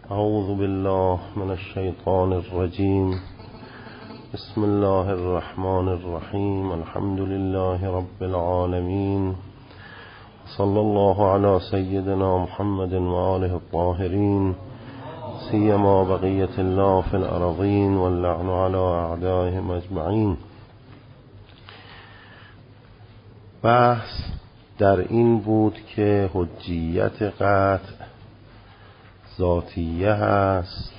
اعوذ بالله من الشیطان الرجیم. بسم الله الرحمن الرحیم. الحمد لله رب العالمین. صلی الله علی سیدنا محمد و آله الطاهرین، سیما بقیة الله فی الارضین واللعن علی اعدائهم اجمعین. بحث در این بود که حجیت قطع ذاتیه است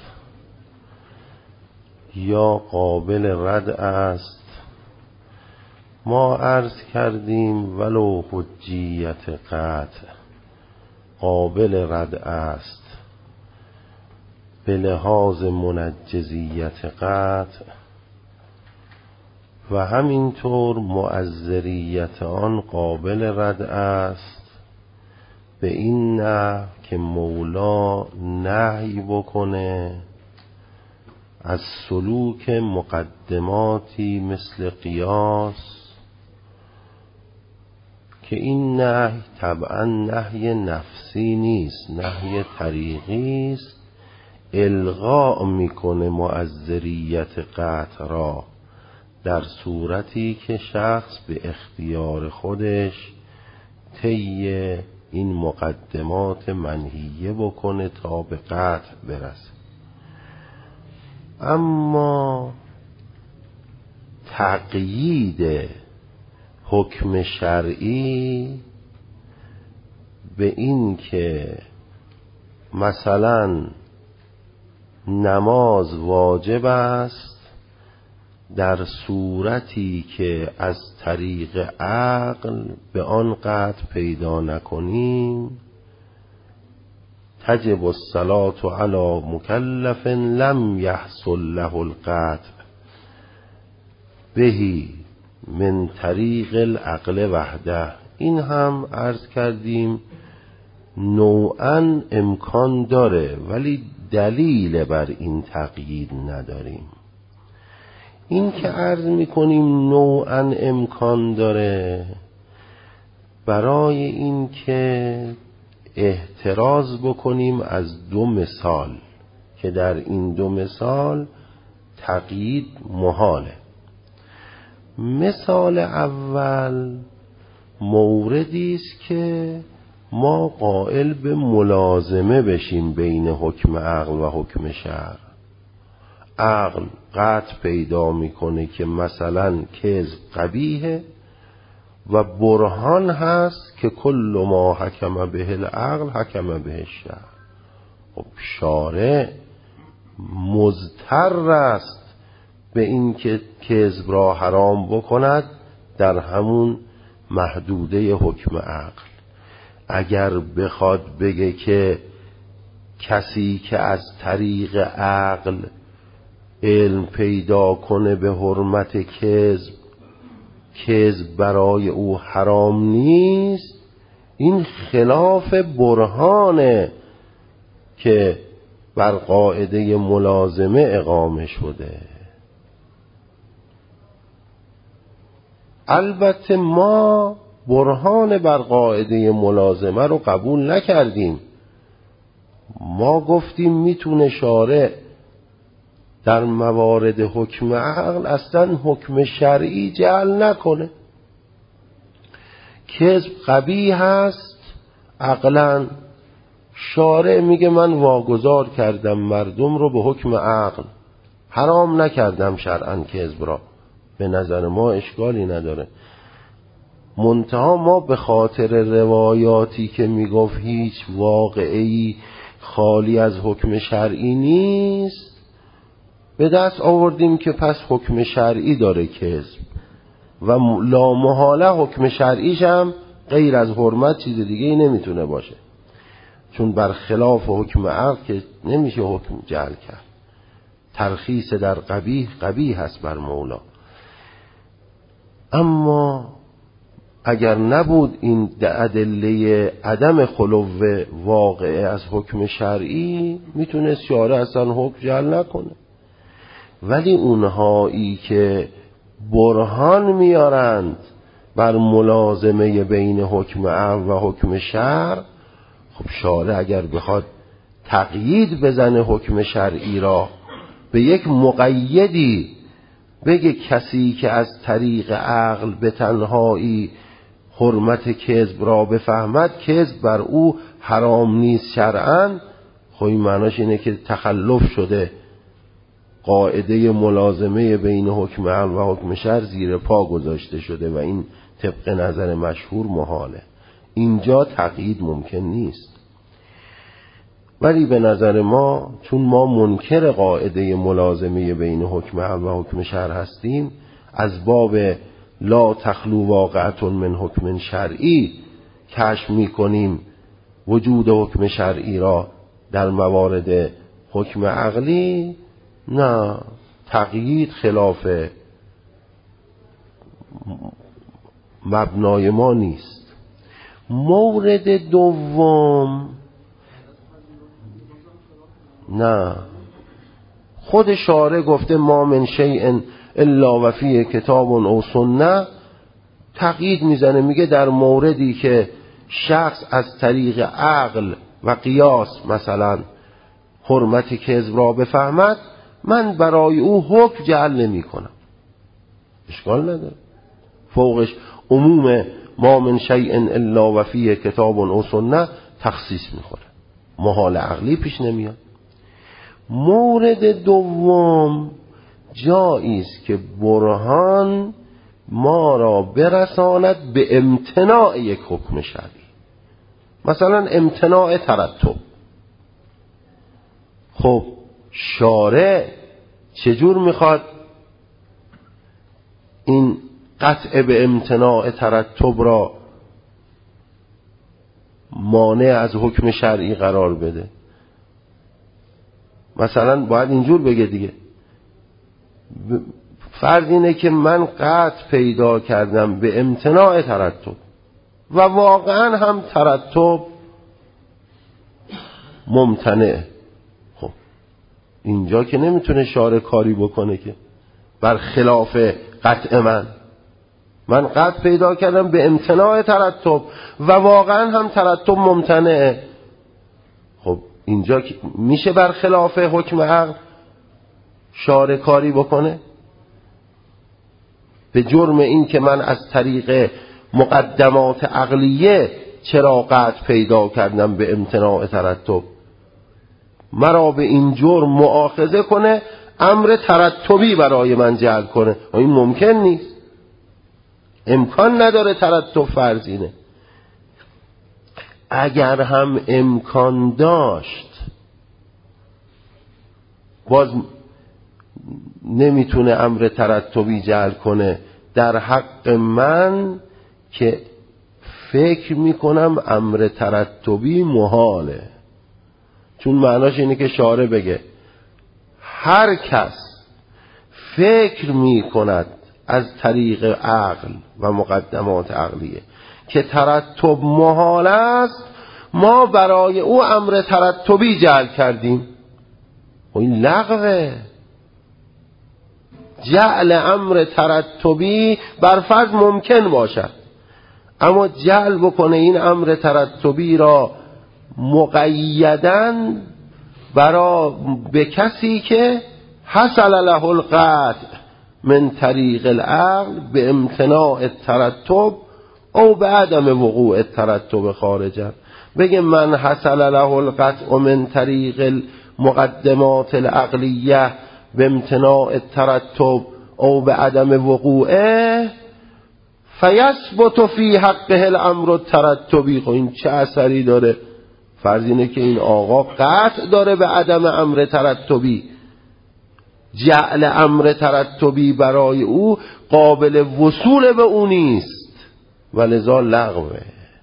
یا قابل رد است. ما عرض کردیم ولو حجیت قطع قابل رد است به لحاظ منجزیت قطع و همینطور مؤثریت آن قابل رد است به این نحو که مولا نهی بکنه از سلوک مقدماتی مثل قیاس، که این نهی طبعا نهی نفسی نیست، نهی طریقی است. الغاء میکنه مؤثریت قطع را در صورتی که شخص به اختیار خودش طی این مقدمات منهیه بکنه تا به قطع برسه. اما تقیید حکم شرعی به این که مثلا نماز واجب است در صورتی که از طریق عقل به آن قطع پیدا نکنیم، تجب الصلاة علی مکلف لم یحصل له القطع بهی من طریق العقل وحده. این هم عرض کردیم نوعا امکان داره ولی دلیل بر این تقیید نداریم. این که عرض میکنیم نوعا امکان داره برای این که احتراز بکنیم از دو مثال که در این دو مثال تقیید محاله. مثال اول موردی است که ما قائل به ملازمه بشیم بین حکم عقل و حکم شرع. عقل قطع پیدا میکنه که مثلا کذب قبیحه و برهان هست که کل ما حکم به العقل حکم به الشرع. خب شارع مضطر است به این که کذب را حرام بکند در همون محدوده حکم عقل. اگر بخواد بگه که کسی که از طریق عقل علم پیدا کنه به حرمت کذب برای او حرام نیست، این خلاف برهانه که بر قاعده ملازمه اقامه شده. البته ما برهان بر قاعده ملازمه رو قبول نکردیم. ما گفتیم میتونه شارع در موارد حکم عقل اصلا حکم شرعی جعل نکنه. کذب قبیح هست عقلا، شارع میگه من واگذار کردم مردم رو به حکم عقل، حرام نکردم شرعا کذب را. به نظر ما اشکالی نداره. منتها ما به خاطر روایاتی که میگفت هیچ واقعی خالی از حکم شرعی نیست به دست آوردیم که پس حکم شرعی داره کذب و لا محاله حکم شرعیش هم غیر از حرمت چیز دیگه ای نمیتونه باشه، چون برخلاف حکم عقل که نمیشه حکم جعل کرد. ترخیص در قبیح هست بر مولا. اما اگر نبود این ادله عدم خلو واقعه از حکم شرعی میتونست شارع اصلا حکم جعل نکنه. ولی اونهایی که برهان میارند بر ملازمه بین حکم عقل و حکم شرع، خب شارع اگر بخواد تقیید بزنه حکم شرعی را به یک مقیدی، بگه کسی که از طریق عقل به تنهایی حرمت کذب را بفهمد کذب بر او حرام نیست شرعاً، خب این معناش اینه که تخلف شده، قاعده ملازمه بین حکم عقل و حکم شرع زیر پا گذاشته شده و این طبق نظر مشهور محاله. اینجا تقیید ممکن نیست. ولی به نظر ما چون ما منکر قاعده ملازمه بین حکم عقل و حکم شرع هستیم، از باب لا تخلو واقعة من حکم شرعی کشف می‌کنیم وجود حکم شرعی را در موارد حکم عقلی. نه، تقیید خلاف مبنای ما نیست. مورد دوم، نه، خود شارع گفته ما من شیء الا و فیه کتاب او سنه، تقیید میزنه، میگه در موردی که شخص از طریق عقل و قیاس مثلا حرمت کذب را بفهمد، من برای او حکم جعل نمی کنم، اشکال نداره. فوقش عموم ما من شیء الا و فیه کتاب او سنه تخصیص میخوره، محال عقلی پیش نمیاد. مورد دوم، جایی است که برهان ما را برساند به امتناع یک حکم شرعی، مثلا امتناع ترتب. خب شارع چجور میخواد این قطع به امتناع ترتب را مانع از حکم شرعی قرار بده؟ مثلا باید اینجور بگه دیگه، فرض اینه که من قطع پیدا کردم به امتناع ترتب و واقعا هم ترتب ممتنع. خب اینجا که نمیتونه شارع کاری بکنه که بر خلاف قطع من قطع پیدا کردم به امتناع ترتب و واقعا هم ترتب ممتنعه. خب اینجا میشه بر خلاف حکم عقل شارع کاری بکنه به جرم این که من از طریق مقدمات عقلیه چرا قطع پیدا کردم به امتناع ترتب، مرا به این جرم مؤاخذه کنه، امر ترتبی برای من جعل کنه؟ این ممکن نیست، امکان نداره، ترتب فرضینه. اگر هم امکان داشت باز نمیتونه امر ترتبی جعل کنه در حق من که فکر میکنم امر ترتبی محاله. چون معناش اینه که شارع بگه هر کس فکر میکند از طریق عقل و مقدمات عقلیه که ترتب محال است، ما برای او امر ترتبی جعل کردیم. و این لغوه. جعل امر ترتبی بر فرض ممکن باشد، اما جعل بکنه این امر ترتبی را مقیداً به کسی که حصل له القطع من طریق العقل به امتناع الترتب او به عدم وقوع الترتب خارجا، بگه من حصل له القطع من طریق المقدمات العقلیه به امتناع الترتب او به عدم وقوعه فیثبت فی حقه الامر الترتبی. خب این چه اثری داره؟ فرض اینه که این آقا قطع داره به عدم امر ترتبی، جعل امر ترتبی برای او قابل وصول به او نیست و لذا لغوه.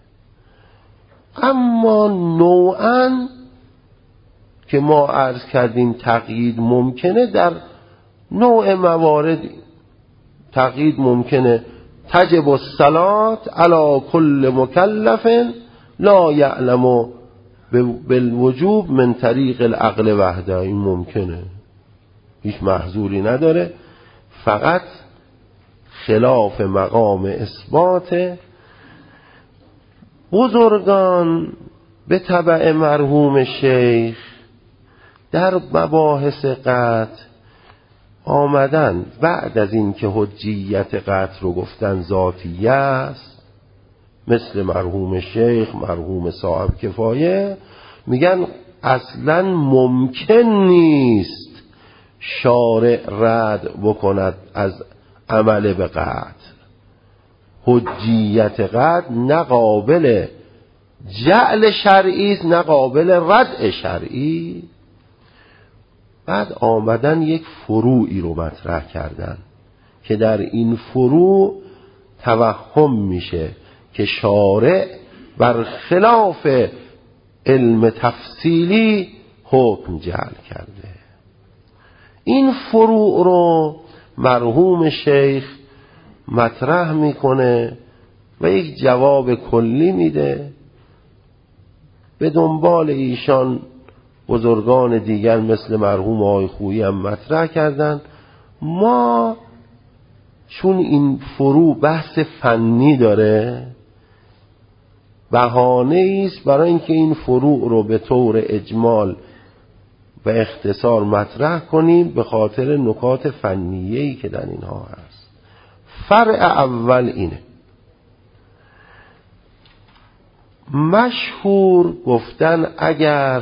اما نوعاً که ما عرض کردیم تقیید ممکنه، در نوع موارد تقیید ممکنه. تجب الصلاة علی کل مکلف لا یعلم بالوجوب من طریق العقل وحده. این ممکنه، هیچ محظوری نداره، فقط خلاف مقام اثبات بزرگان به تبع مرحوم شیخ در مباحث قطع آمدن بعد از این که حجیت قطع رو گفتن ذاتیه است، مثل مرحوم شیخ، مرحوم صاحب کفایه، میگن اصلا ممکن نیست شارع رد بکند از عمل به قطع. حجیت قطع نه قابل جعل شرعی است نه قابل ردع شرعی. بعد آمدن یک فروعی رو مطرح کردن که در این فروع توهم میشه که شارع بر خلاف علم تفصیلی حکم جعل کرده. این فروع رو مرحوم شیخ مطرح میکنه و یک جواب کلی میده. به دنبال ایشان بزرگان دیگر مثل مرحوم آقای خویی هم مطرح کردن. ما چون این فروع بحث فنی داره، بهانه است برای اینکه این فروع رو به طور اجمال و اختصار مطرح کنیم به خاطر نکات فنیه‌ای که در اینها هست. فرع اول اینه: مشهور گفتن اگر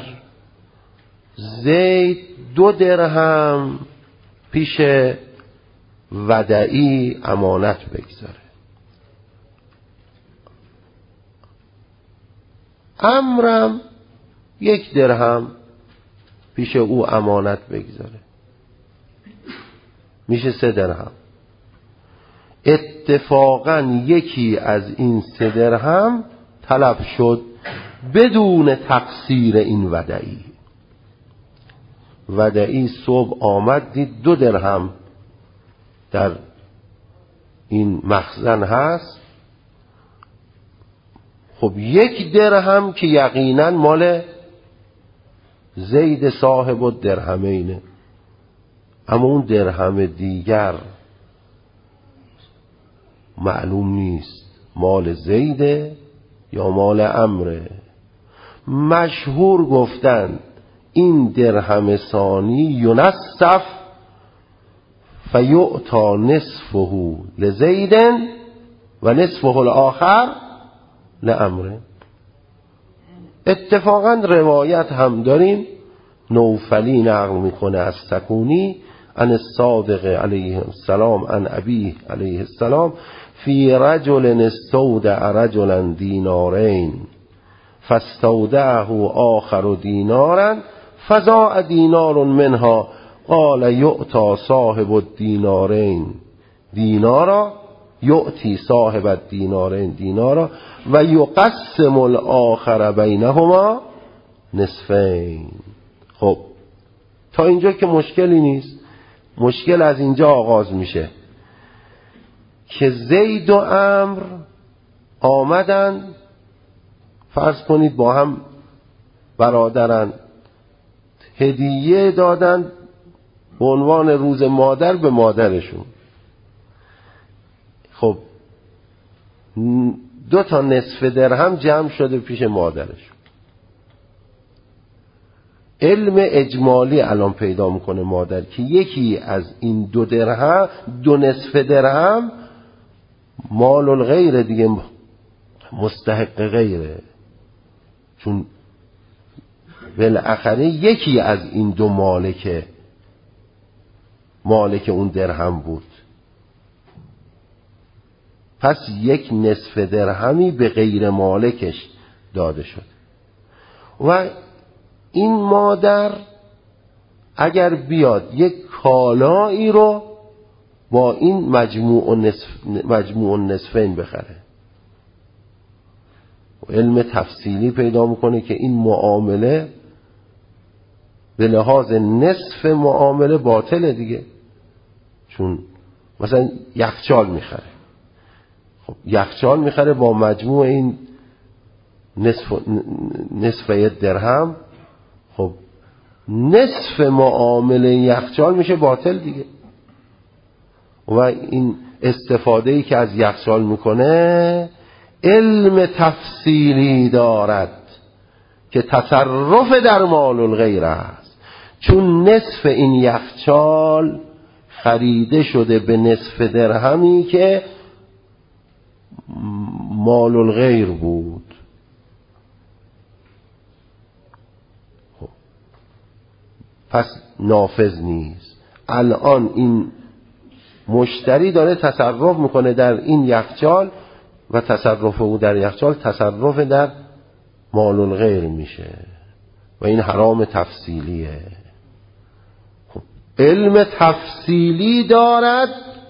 زید 2 درهم پیش ودعی امانت بگذاره، عمرم 1 درهم پیش او امانت بگذاره، میشه 3 درهم. اتفاقا یکی از این 3 درهم طلب شد بدون تقصیر این ودعی. ودعی صبح آمد دید 2 درهم در این مخزن هست. خب 1 درهم که یقینا مال زید صاحب الدرهمینه، اما اون درهم دیگر معلوم نیست مال زیده یا مال عمره. مشهور گفتن این درهم ثانی ینصف فیعطا نصفه لزید و نصفه الاخر لعمره. اتفاقا روایت هم داریم، نوفلی نقل میکنه از سکونی عن الصادق علیه السلام عن ابیه علیه السلام فی رجل استودع رجلا دینارین فاستودعه آخر دینارا فضاع دینار منها قال یعطا صاحب الدینارین دینارا یعطی صاحب الدینارین دینارا و یقسم الاخر بینهما نصفین. خب تا اینجا که مشکلی نیست. مشکل از اینجا آغاز میشه که زید و عمرو آمدن، فرض کنید با هم برادرن، هدیه دادن به عنوان روز مادر به مادرشون. خب 2 تا نصف درهم جمع شده پیش مادرشون. علم اجمالی الان پیدا میکنه مادر که یکی از این 2 درهم 2 نصف درهم مال الغیر دیگه، مستحق غیره، چون بالاخره یکی از این 2 مالک اون درهم بود. پس 1 نصف درهمی به غیر مالکش داده شد. و این مادر اگر بیاد یک کالایی رو با این مجموع نصفین بخره، علم تفصیلی پیدا میکنه که این معامله به لحاظ نصف معامله باطله دیگه. چون مثلا یخچال میخره، خب یخچال میخره با مجموع این نصف 1 درهم، خب نصف معامله یخچال میشه باطل دیگه. و این استفاده‌ای که از یخچال میکنه علم تفصیلی دارد که تصرف در مال الغیر است، چون نصف این یخچال خریده شده به نصف درهمی که مال الغیر بود. پس نافذ نیست. الان این مشتری داره تصرف میکنه در این یخچال و تصرف او در یخچال تصرف در مال الغیر میشه و این حرام تفصیلیه. علم تفصیلی دارد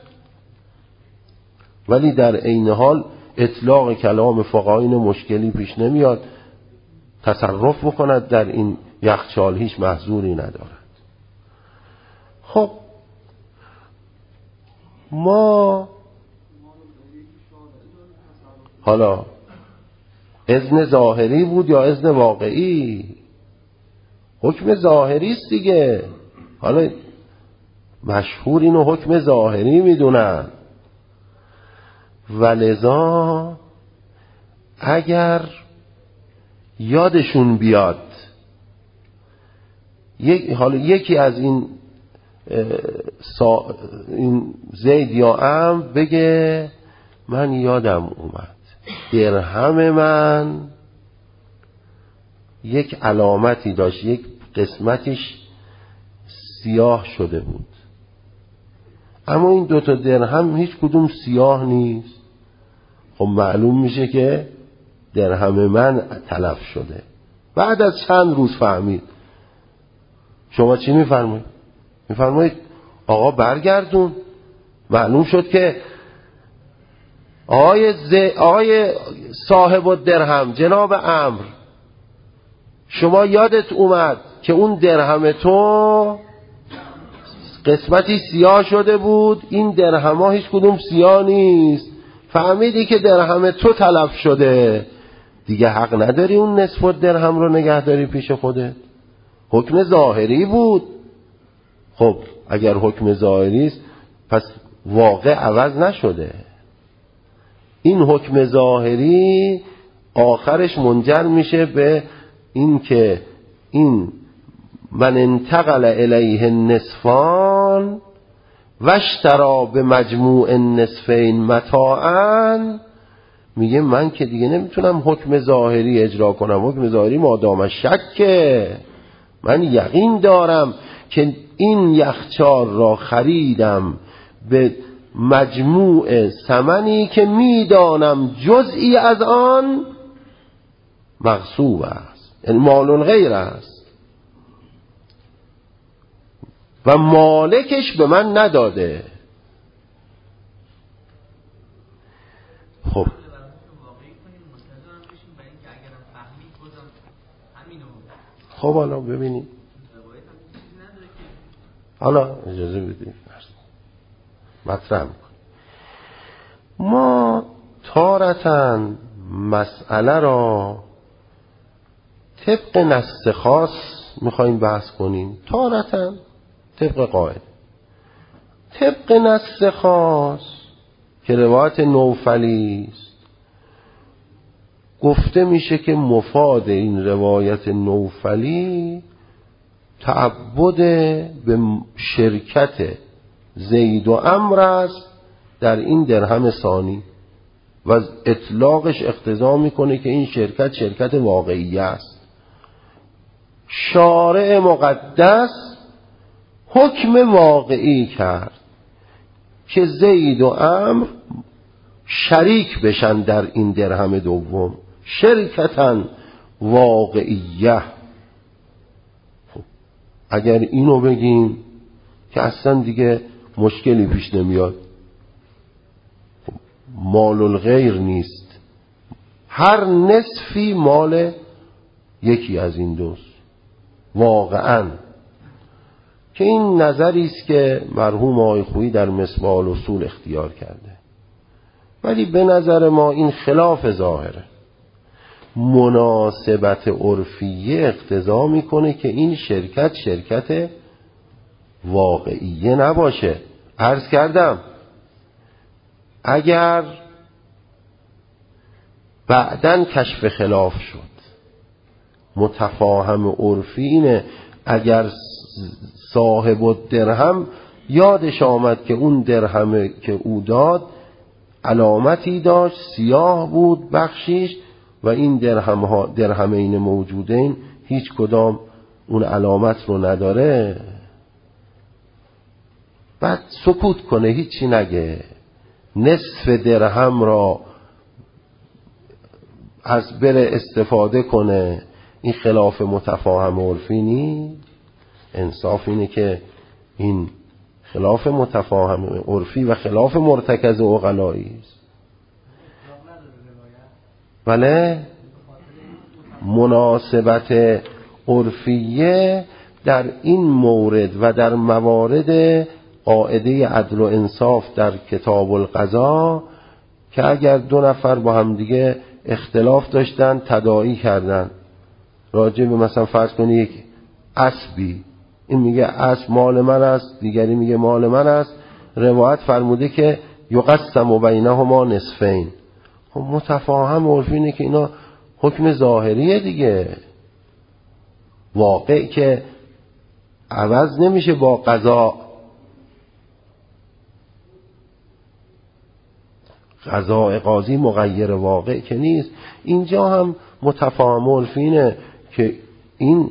ولی در عین حال اطلاق کلام فقهاین مشکلی پیش نمیاد، تصرف بکند در این یخچال هیچ محظوری ندارد. خب ما حالا اذن ظاهری بود یا اذن واقعی؟ حکم ظاهری است دیگه. حالا مشهور اینو حکم ظاهری میدونن. ولذا اگر یادشون بیاد حالا یکی از این زید یا عمرو بگه من یادم اومد درهم من یک علامتی داشت، یک قسمتش سیاه شده بود، اما این دوتا درهم هیچ کدوم سیاه نیست. خب معلوم میشه که درهم من تلف شده. بعد از چند روز فهمید. شما چی میفرمایید؟ میفرمایید آقا برگردون. معلوم شد که آقای صاحب الدرهم جناب عمرو، شما یادت اومد که اون درهم تو قسمتی سیاه شده بود، این درهم ها هیچ کدوم سیاه نیست، فهمیدی که درهم تو تلف شده، دیگه حق نداری اون نصف درهم رو نگه داری پیش خودت. حکم ظاهری بود. خب اگر حکم ظاهری است پس واقع عوض نشده. این حکم ظاهری آخرش منجر میشه به این که این من انتقل الیه النصفان واشترا به مجموع النصفین متاعا، میگه من که دیگه نمیتونم حکم ظاهری اجرا کنم. حکم ظاهری مادام شکه، من یقین دارم که این یخچال را خریدم به مجموع ثمنی که میدانم جزئی از آن مغصوب است، یعنی مال الغیر است و مالکش به من نداده. خب حالا ببینید، حالا اجازه بدید مطرح میکنیم. ما تارةً مسئله را طبق نص خاص میخوایم بحث کنیم، تارةً طبق قاعده. طبق نص خاص که روایت نوفلی است، گفته میشه که مفاد این روایت نوفلی تعبد به شرکت زید و عمرو است در این درهم ثانی و اطلاقش اقتضا میکنه که این شرکت واقعی است. شارع مقدس حکم واقعی کرد که زید و عمرو شریک بشن در این درهم دوم، شرکتاً واقعیه. اگر اینو بگیم که اصلا دیگه مشکلی پیش نمیاد، مال الغیر نیست، هر نصفی مال یکی از این دوست واقعاً. که این نظری است که مرحوم آقای خویی در مصباح الاصول اختیار کرده، ولی به نظر ما این خلاف ظاهره. مناسبت عرفیه اقتضا میکنه که این شرکت واقعیه نباشه. عرض کردم اگر بعداً کشف خلاف شد، متفاهم عرفی اینه اگر صاحب الدرهم یادش آمد که اون درهمه که او داد علامتی داشت، سیاه بود بخشیش، و این درهمین موجودین هیچ کدام اون علامت رو نداره. بعد سکوت کنه، هیچی نگه، نصف درهم را از بره استفاده کنه. این خلاف متفاهم عرفی نیست. انصاف اینه که این خلاف متفاهم عرفی و خلاف مرتکز عقلایی است. بله، مناسبت عرفیه در این مورد و در موارد قاعده عدل و انصاف در کتاب القضا که اگر دو نفر با هم دیگه اختلاف داشتن، تداعی کردن راجع به مثلا فرض کنی یک اسبی، این میگه اسب مال من است، دیگری میگه مال من است، روایت فرموده که یقسم بینهما نصفین. خب متفاهم عرفی اینه که اینا حکم ظاهریه دیگه، واقع که عوض نمیشه با قضا. قضاء قاضی مغیر واقع که نیست. اینجا هم متفاهم عرفی اینه که این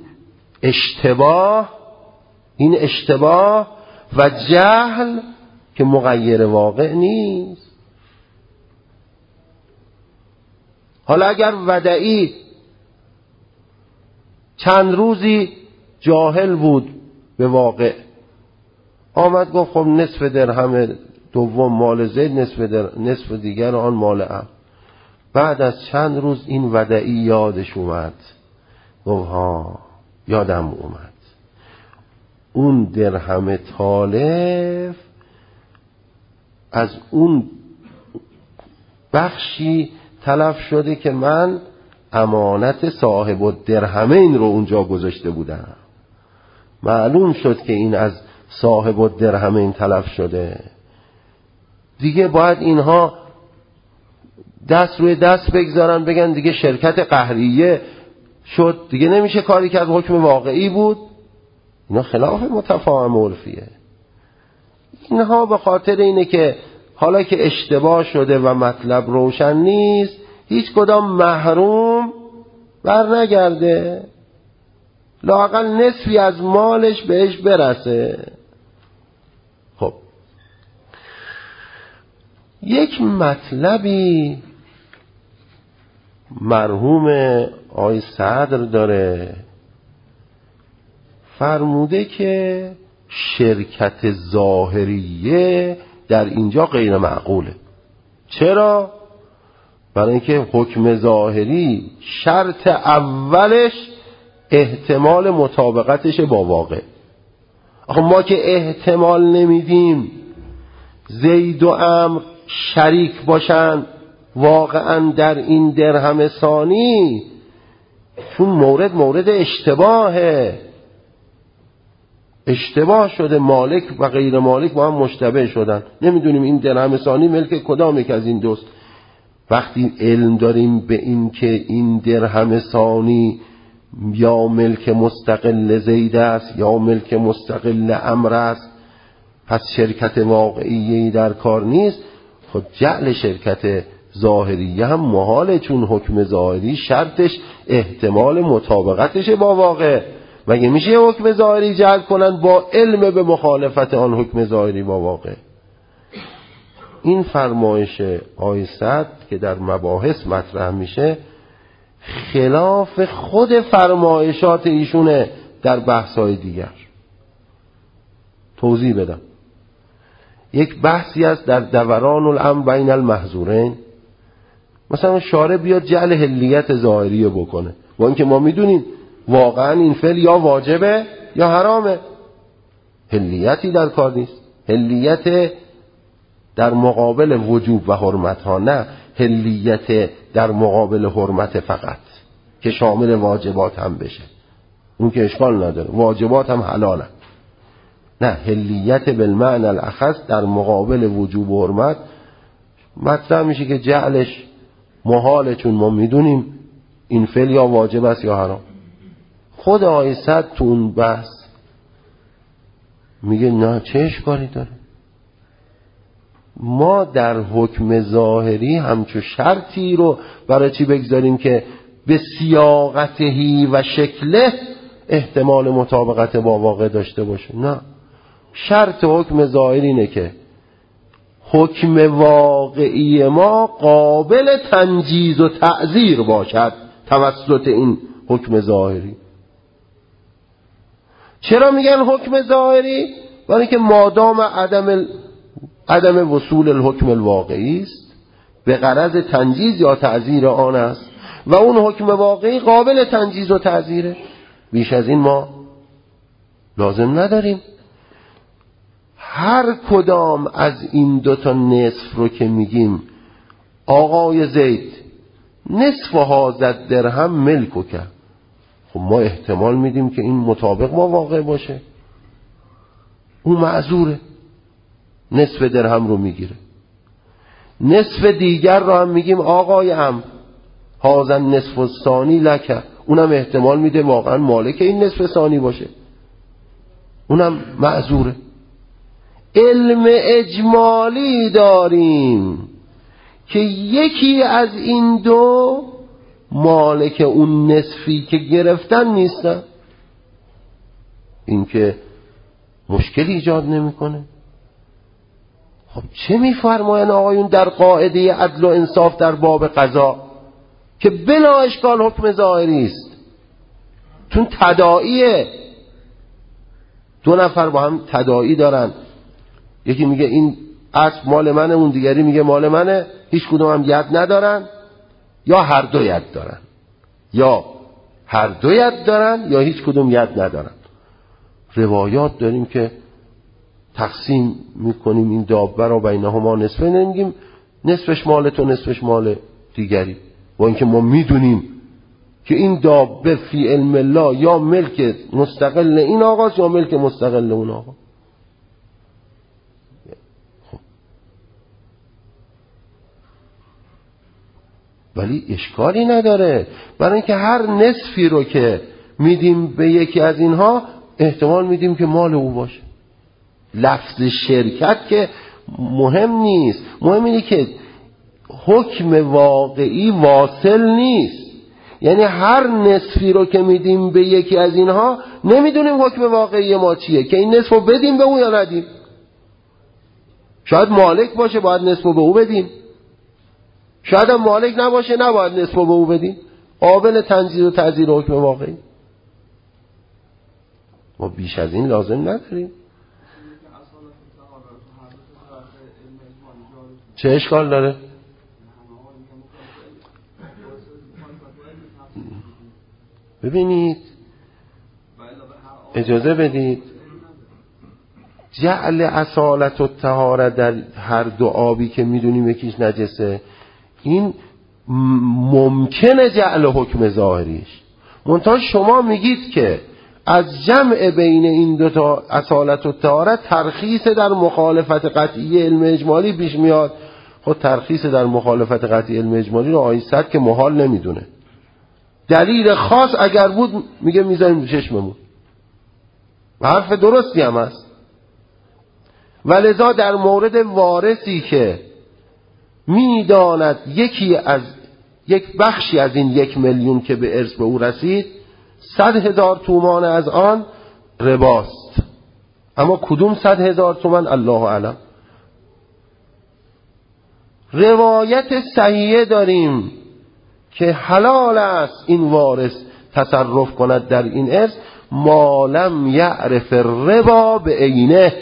اشتباه و جهل که مغیر واقع نیست. حالا اگر ودعی چند روزی جاهل بود به واقع، آمد گفت خب نصف درهم دوم مال زید، نصف دیگر آن مال عم. بعد از چند روز این ودعی یادش اومد، گفت ها یادم اومد اون درهم تالف از اون بخشی تلف شده که من امانت صاحب الدرهمین رو اونجا گذاشته بودم. معلوم شد که این از صاحب الدرهمین تلف شده. دیگه باید اینها دست روی دست بگذارن، بگن دیگه شرکت قهریه شد، دیگه نمیشه کاری کرد، حکم واقعی بود. اینا خلاف متفاهم عرفیه. اینها به خاطر اینه که حالا که اشتباه شده و مطلب روشن نیست، هیچ کدام محروم بر نگرده، لااقل نصفی از مالش بهش برسه. خب یک مطلبی مرحوم آقای صدر داره، فرموده که شرکت ظاهریه در اینجا غیر معقوله. چرا؟ برای اینکه حکم ظاهری شرط اولش احتمال مطابقتش با واقع. آخه ما که احتمال نمیدیم زید و عمرو شریک باشن واقعا در این درهم ثانی، چون مورد اشتباهه، اشتباه شده، مالک و غیر مالک با هم مشتبه شدن، نمیدونیم این درهم ثانی ملک کدام یک از این دوست. وقتی علم داریم به این که این درهم ثانی یا ملک مستقل زید است یا ملک مستقل عمرو است، پس شرکت واقعی در کار نیست. خود جعل شرکت ظاهریه هم محاله، چون حکم ظاهری شرطش احتمال مطابقتش با واقع. مگه میشه حکم ظاهری جعل کنن با علم به مخالفت آن حکم ظاهری با واقع؟ این فرمایش آقای صدر که در مباحث مطرح میشه خلاف خود فرمایشات ایشونه در بحث‌های دیگر. توضیح بدم. یک بحثی است در دوران الامر بین المحظورین، مثلا شارع بیاد جعل حلیت ظاهریه بکنه، با اینکه ما میدونیم واقعا این فعل یا واجبه یا حرامه، حلیتی در کار نیست. حلیت در مقابل وجوب و حرمت ها، نه حلیت در مقابل حرمت فقط که شامل واجبات هم بشه، اون که اشکال نداره، واجبات هم حلاله. نه، حلیت بالمعنی الاخص در مقابل وجوب و حرمت مطرح میشه که جعلش محاله، چون ما میدونیم این فعل یا واجب است یا حرام. خود آقای صدر تو اون بحث میگه نه چه اشکالی داره؟ ما در حکم ظاهری همچو شرطی رو برای چی بگذاریم که به سیاقتهی و شکله احتمال مطابقت با واقع داشته باشه؟ نه، شرط حکم ظاهری اینه که حکم واقعی ما قابل تنجیز و تعزیر باشد توسط این حکم ظاهری. چرا میگن حکم ظاهری؟ برای اینکه مادام عدم وصول الحکم الواقعی است به غرض تنجیز یا تعزیر آن است و اون حکم واقعی قابل تنجیز و تعزیره، بیش از این ما لازم نداریم. هر کدام از این دوتا نصف رو که میگیم آقای زید نصف هازد درهم ملکو کرد، خب ما احتمال میدیم که این مطابق با واقع باشه، اون معذوره، نصف درهم رو میگیره. نصف دیگر رو هم میگیم آقای هازن نصف ثانی لکه، اونم احتمال میده واقعا مالک این نصف ثانی باشه، اونم معذوره. علم اجمالی داریم که یکی از این دو مالک اون نصفی که گرفتن نیستن، این که مشکل ایجاد نمیکنه. خب چه میفرماین آقایون در قاعده عدل و انصاف در باب قضا که بلا اشکال حکم ظاهری است؟ چون تداعیه، دو نفر با هم تداعی دارن، یکی میگه این اسب مال منه، اون دیگری میگه مال منه، هیچ کدوم هم ید ندارن، یا هر دو ید دارن، یا هر دو ید دارن یا هیچ کدوم ید ندارن. روایات داریم که تقسیم میکنیم این دابه را بینهما نصفه، نمیگیم نصفش مال تو نصفش مال دیگری، با اینکه ما میدونیم که این دابه فی علم الله یا ملک مستقل این آقاست یا ملک مستقل اون آقا. ولی اشکالی نداره، برای اینکه هر نصفی رو که میدیم به یکی از اینها احتمال میدیم که مال او باشه. لفظ شرکت که مهم نیست، مهم اینه که حکم واقعی واصل نیست. یعنی هر نصفی رو که میدیم به یکی از اینها نمیدونیم حکم واقعی ما چیه که این نصف رو بدیم به او یا ندیم. شاید مالک باشه باید نصف رو به او بدیم، شاید هم مالک نباشه نباید نصف رو به او بدیم، قابل تنجیز و تعزیر حکم واقعی. ما بیش از این لازم نداریم. چه اشکال داره؟ ببینید، اجازه بدید، جعل اصالت و طهاره در هر دو آبی که میدونیم یکیش نجسه، این ممکنه جعل حکم ظاهریش. منتها شما میگید که از جمع بین این دو تا اصالت و طهاره ترخیص در مخالفت قطعی علم اجمالی پیش میاد. خود ترخیص در مخالفت قطعی علم اجمالی رو آیین صد که محال نمیدونه. دلیل خاص اگر بود میگه میذاریم چشممون، و حرف درستی هم هست. ولذا در مورد وارثی که میداند یک بخشی از این 1,000,000 که به ارث به او رسید 100,000 تومان از آن رباست، اما کدوم 100,000 تومان الله اعلم. روایت صحیحه داریم که حلال است این وارث تصرف کند در این ارث ما لم یعرف الربا به عینه،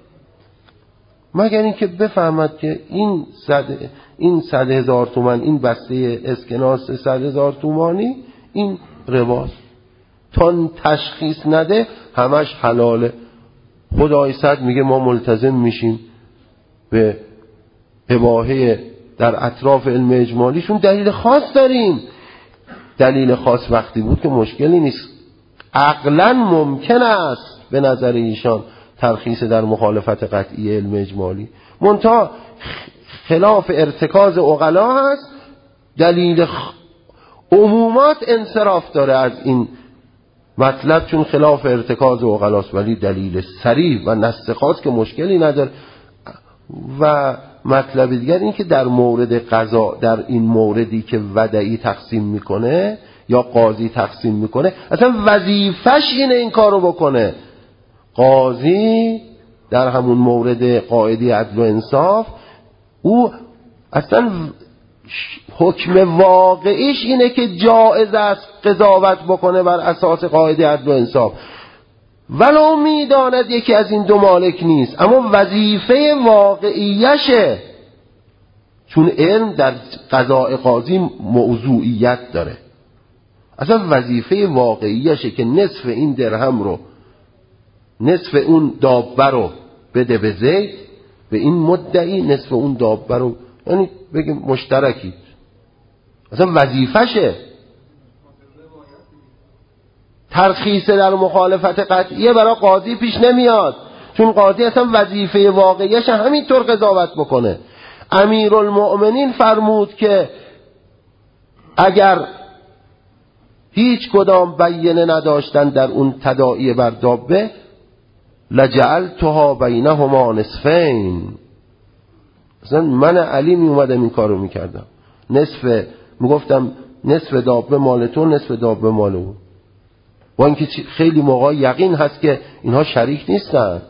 مگر اینکه بفهمد که این 100,000 تومان، این بسته اسکناس 100,000 تومانی این رباست. تا تشخیص نده همش حلاله. خدای صد میگه ما ملتزم میشیم به اباحه در اطراف علم اجمالیشون دلیل خاص داریم. دلیل خاص وقتی بود که مشکلی نیست، عقلا ممکن است به نظر ایشان ترخیص در مخالفت قطعی علم اجمالی، منتها خلاف ارتکاز عقلا هست. دلیل عمومات انصراف داره از این مطلب چون خلاف ارتکاز عقلاست ولی دلیل صریح و نص خاص که مشکلی نداره. و مطلب دیگر این که در مورد قضا، در این موردی که ودعی تقسیم میکنه یا قاضی تقسیم میکنه، اصلا وظیفش اینه این کارو بکنه. قاضی در همون مورد قاعده عدل و انصاف، او اصلا حکم واقعیش اینه که جایز است قضاوت بکنه بر اساس قاعده عدل و انصاف، ولو میداند یکی از این دو مالک نیست، اما وظیفه واقعیشه. چون علم در قضاء قاضی موضوعیت داره، اصلا وظیفه واقعیشه که نصف این درهم رو، نصف اون دابه رو بده به زید، به این مدعی نصف اون دابه رو، یعنی بگیم مشترکی، اصلا وظیفشه. ترخیص در مخالفت قطعیه برای قاضی پیش نمیاد، چون قاضی اصلا وظیفه واقعیش همینطور قضاوت بکنه. امیرالمؤمنین فرمود که اگر هیچ کدام بیینه نداشتن در اون تداعی بر دابه، لجعلتها بینهما نصفین، مثلا من علی می اومدم این کارو میکردم، میگفتم نصف دابه مال تو، نصف دابه مال اون، با اینکه خیلی موقع یقین هست که اینها شریک نیستن.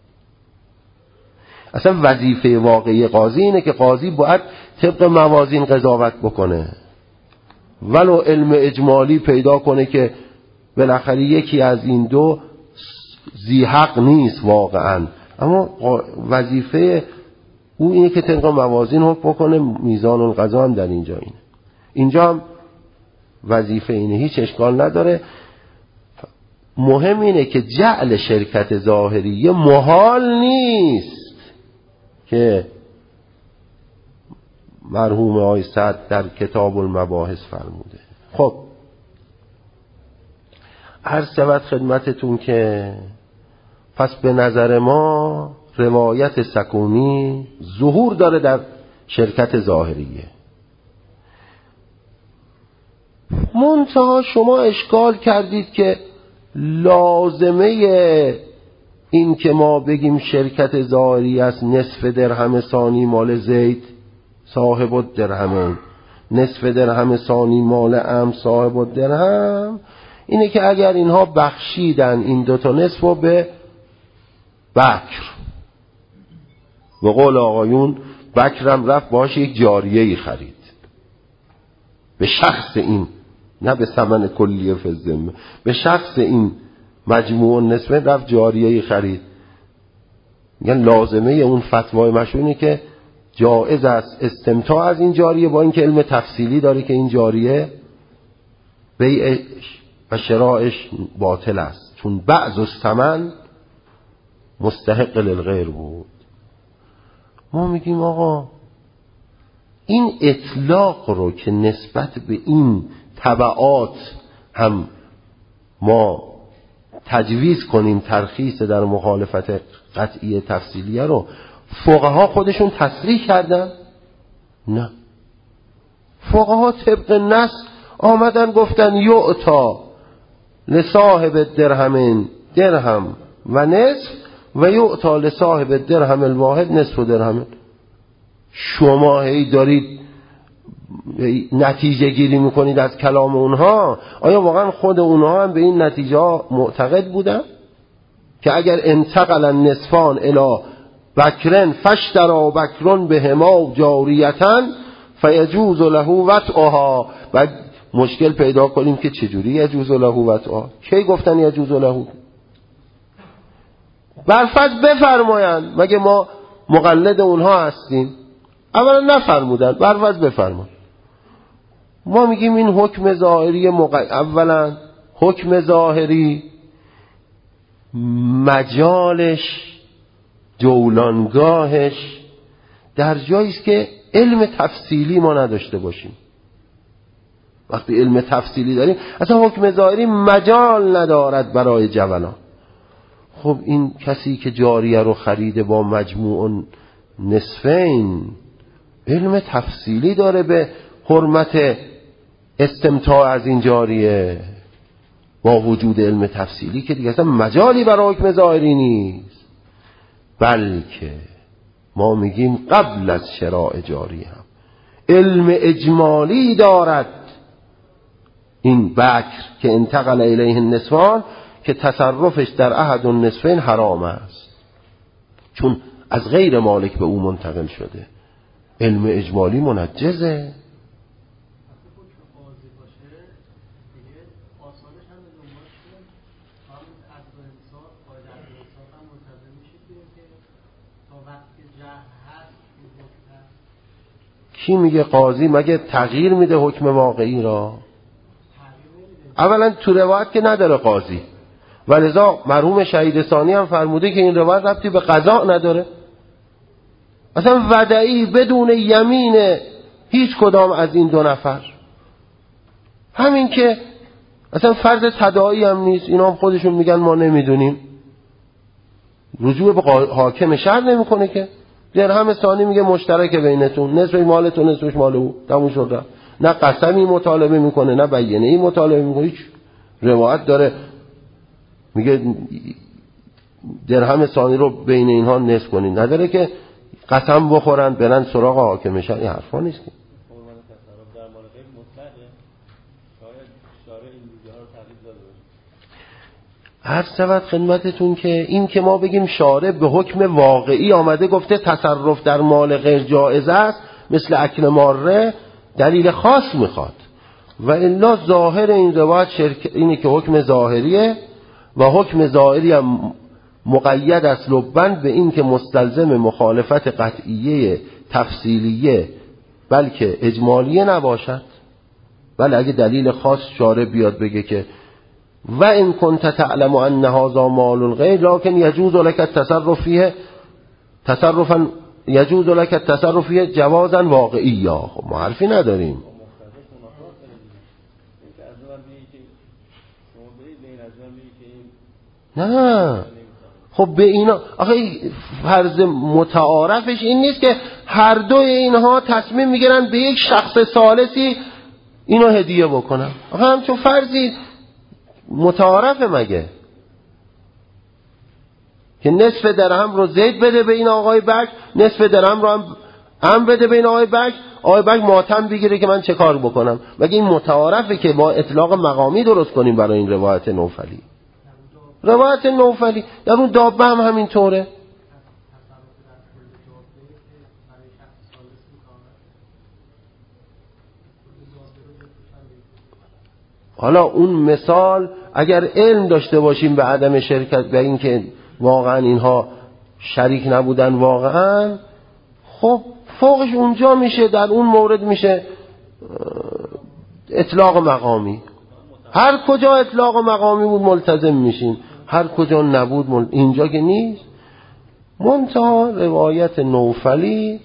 اصلا وظیفه واقعی قاضی اینه که قاضی باید طبق موازین قضاوت بکنه، ولو علم اجمالی پیدا کنه که بالاخره یکی از این دو ذی حق نیست واقعا، اما وظیفه او اینه که طبق موازین حکم بکنه. میزان القضا هم در اینجا اینه، اینجا هم وظیفه اینه، هیچ اشکال نداره. مهم اینه که جعل شرکت ظاهریه محال نیست که مرحوم آقای سعد در کتاب المباحث فرموده. خب عرض شود خدمتتون که پس به نظر ما روایت سکونی ظهور داره در شرکت ظاهریه. منتها شما اشکال کردید که لازمه این که ما بگیم شرکت ظاهری است نصف درهم ثانی مال زید صاحب الدرهم، نصف درهم ثانی مال عم صاحب الدرهم، اینه که اگر اینها بخشیدن این دوتا نصف رو به بکر، به قول آقایون بکرم رفت باش یک جاریه‌ای خرید، به شخص این، نه به ثمن کلیه فزم، به شخص این مجموع نصف رفت جاریه‌ای خرید. میگن لازمه اون فتوای مشهوری که جائز است استمتاع از این جاریه، با اینکه علم تفصیلی داره که این جاریه بیعش و شرائش باطل است، چون بعض الثمن مستحق للغیر بود. ما میگیم آقا این اطلاق رو که نسبت به این تبعات هم ما تجویز کنیم ترخیص در مخالفت قطعی تفصیلیه رو فقها خودشون تصریح کردن؟ نه، فقها طبق نص آمدن گفتن یعطا لصاحب درهمین درهم و نصف و یعطا لصاحب درهم الواحد نصف و درهم. شما هی دارید نتیجه گیری میکنید از کلام اونها، آیا واقعا خود اونها هم به این نتیجه معتقد بودن که اگر انتقل النصفان الی بکرن فاشتری بکرن بهما جاریتن فیجوز له وطئها؟ بعد مشکل پیدا کنیم که چجوری یجوز له وطئها؟ کی گفتن یجوز له؟ برفض بفرمایند، مگه ما مقلد اونها هستیم؟ اولا نفرمودن، برفض بفرمان. ما میگیم این حکم ظاهری اولا حکم ظاهری مجالش جولانگاهش در جایی است که علم تفصیلی ما نداشته باشیم. وقتی علم تفصیلی داریم اصلا حکم ظاهری مجال ندارد برای جولان. خب این کسی که جاریه رو خریده با مجموع نصفین علم تفصیلی داره به حرمت استمتاع از این جاریه. با وجود علم تفصیلی که دیگه اصلا مجالی برای حکم ظاهری نیست، بلکه ما میگیم قبل از شراع جاری هم علم اجمالی دارد این بکر که انتقل الیه النسوان، که تصرفش در احد النصفین حرام است، چون از غیر مالک به او منتقل شده. علم اجمالی منجزه. کی میگه قاضی مگه تغییر میده حکم واقعی را؟ اولا تو روایت که نداره قاضی، ولذا مرحوم شهید ثانی هم فرموده که این روایت ربطی به قضا نداره، اصلا ودعی بدون یمین هیچ کدام از این دو نفر. همین که اصلا فرض تداعی هم نیست، اینا هم خودشون میگن ما نمیدونیم، رجوع به حاکم شهر نمیکنه که. درهم ثانی میگه مشترک بینتون، نصف مالتون نصفش مال او، تموم شد. نه قسمی مطالبه میکنه نه بیانیه‌ای مطالبه میکنه، هیچ. روایت داره میگه درهم ثانی رو بین اینها نصف کنین، نداره که قسم بخورن برن سراغ حاکم شهر. این حرفا نیست که هر شود خدمتتون که این که ما بگیم شارع به حکم واقعی آمده گفته تصرف در مال غیر جائز است مثل اکل ماره، دلیل خاص میخواد. و الا ظاهر این روایت اینه که حکم ظاهریه و حکم ظاهری هم مقید است لبن به این که مستلزم مخالفت قطعیه تفصیلیه بلکه اجمالیه نباشد. بله اگه دلیل خاص شارع بیاد بگه که و این کنت تعلم ان هذا مال الغیر لكن يجوز لك التصرف فيه تصرفا يجوز لك التصرف فيه جوازا واقعیا. خب ما حرفی نداریم. نه خب به اینا آخه فرض متعارفش این نیست که هر دو اینها تصمیم میگیرن به یک شخص ثالثی اینو هدیه بکنن. آخه همچون فرضی متعارفه مگه که نصف درهم رو زید بده به این آقای بک، نصف درهم رو هم بده به این آقای بک، آقای بک ماتم بگیره که من چه کار بکنم؟ مگه این متعارفه که با اطلاق مقامی درست کنیم برای این روایت نوفلی؟ روایت نوفلی در اون دابه هم همینطوره. حالا اون مثال اگر علم داشته باشیم به عدم شرکت، به این که واقعا اینها شریک نبودن واقعا، خب فوقش اونجا میشه، در اون مورد میشه اطلاق مقامی. هر کجا اطلاق مقامی بود ملتزم میشیم، هر کجا نبود اینجا که نیست. منتها روایت نوفلی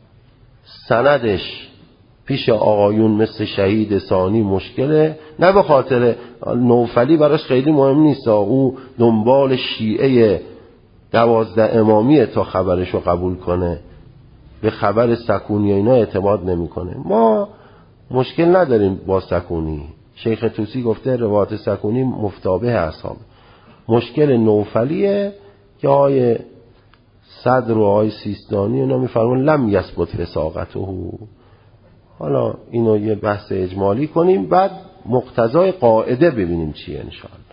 سندش پیش آقایون مثل شهید ثانی مشکله، نه به خاطر نوفلی براش خیلی مهم نیست، او دنبال شیعه 12 امامیه تا خبرشو قبول کنه، به خبر سکونی اینا اعتماد نمیکنه. ما مشکل نداریم با سکونی، شیخ طوسی گفته روایت سکونی مفتابه اصحاب. مشکل نوفلیه که آقای صدر و آقای سیستانی اینا میفرمون لم یثبت وثاقته. حالا اینو یه بحث اجمالی کنیم، بعد مقتضای قاعده ببینیم چیه انشاءالله.